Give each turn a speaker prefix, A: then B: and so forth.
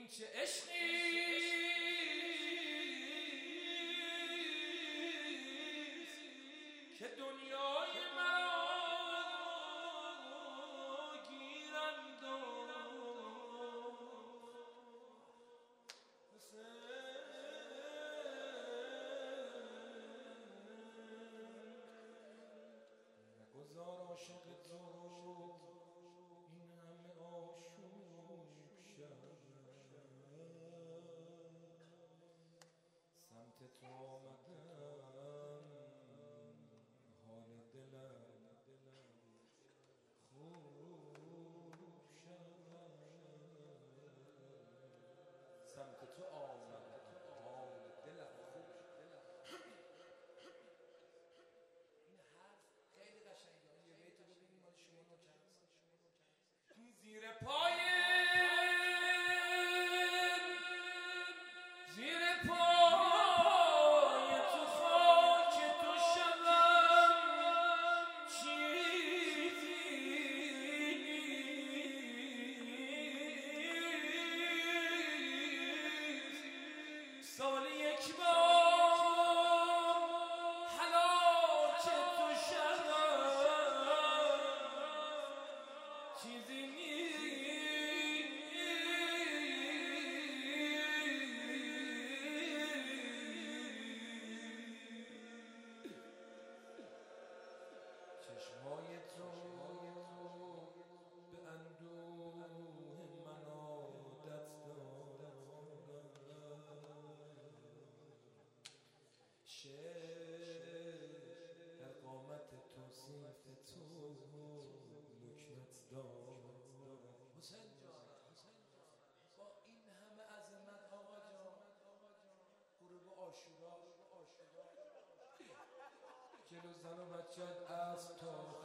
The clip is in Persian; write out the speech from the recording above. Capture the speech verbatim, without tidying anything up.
A: چه عشقیست که دنیای مرا گیرند و نگذار عاشق تو این همه آشوب شود سمت تو آمدم حال دلم خوب شود سمت تو آمدم حال دلم خوب این حرف خیلی قشنگه یه بیت رو ببینیم مال شما نوکر زیر پای زیر پای تو خاک تو شوم چیزی سال یک بار هلاک تو شوم چیزی چشمای تو به اندوه من عادت دارد شعر در قامت تو صیف تو لکنت دارد حسین جان با این همه عظمت آقا جان غروب عاشورا جلو زن و بچت از تا